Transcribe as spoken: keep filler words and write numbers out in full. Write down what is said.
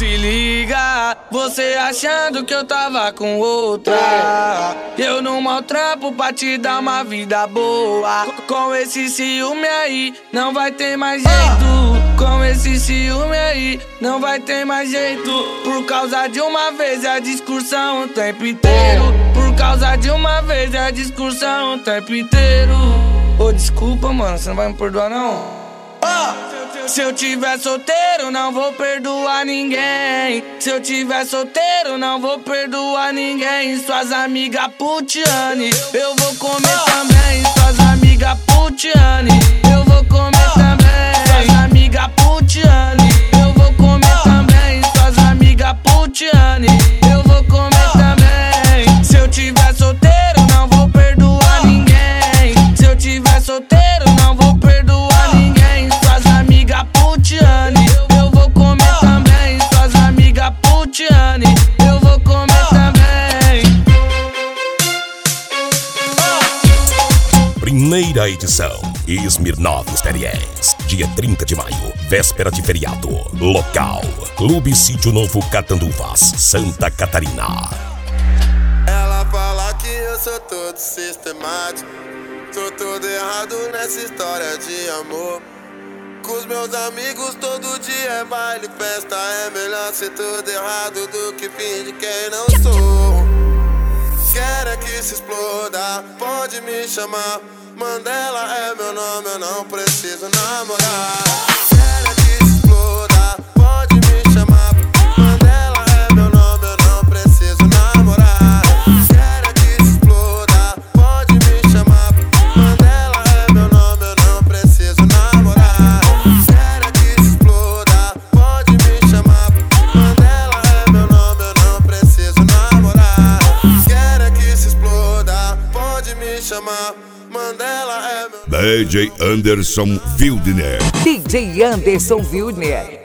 Se liga, você achando que eu tava com outra. Eu não maltrapo pra te dar uma vida boa. Com esse ciúme aí, não vai ter mais jeito. Com esse ciúme aí, não vai ter mais jeito. Por causa de uma vez é a discussão o tempo inteiro. Por causa de uma vez é a discussão o tempo inteiro. Ô, oh, desculpa, mano, você não vai me perdoar, não? Oh! Se eu tiver solteiro, não vou perdoar ninguém. Se eu tiver solteiro, não vou perdoar ninguém. Suas amigas putiane, eu vou comer também. Suas amigas putiane, eu vou comer também. Suas amigas putiane, eu vou comer também. Suas amigas putiane, eu vou comer também. Se eu tiver solteiro, não vou perdoar ninguém. Se eu tiver solteiro, não vou perdoar ninguém. Suas amigas putiane, eu vou comer também. Suas amigas putiane, eu vou comer também. Primeira edição Smirnoff Experience, dia trinta de maio, véspera de feriado. Local: Clube Sítio Novo Catanduvas, Santa Catarina. Ela fala que eu sou todo sistemático, tô todo errado nessa história de amor. Com os meus amigos todo dia é baile, festa. É melhor ser tudo errado do que fingir quem não sou. Quero é que se exploda, pode me chamar. Mandela é meu nome, eu não preciso namorar. Quero é que se exploda, pode me chamar. Mandela é meu nome, eu não preciso namorar. Quero é que se exploda, pode me chamar. Mandela é meu nome, eu não preciso namorar. Quero é que se exploda, pode me chamar. Mandela é meu nome, eu não preciso namorar. Quero é que se exploda, pode me chamar. Mandela é meu... D J Anderson Wildner. D J Anderson Wildner.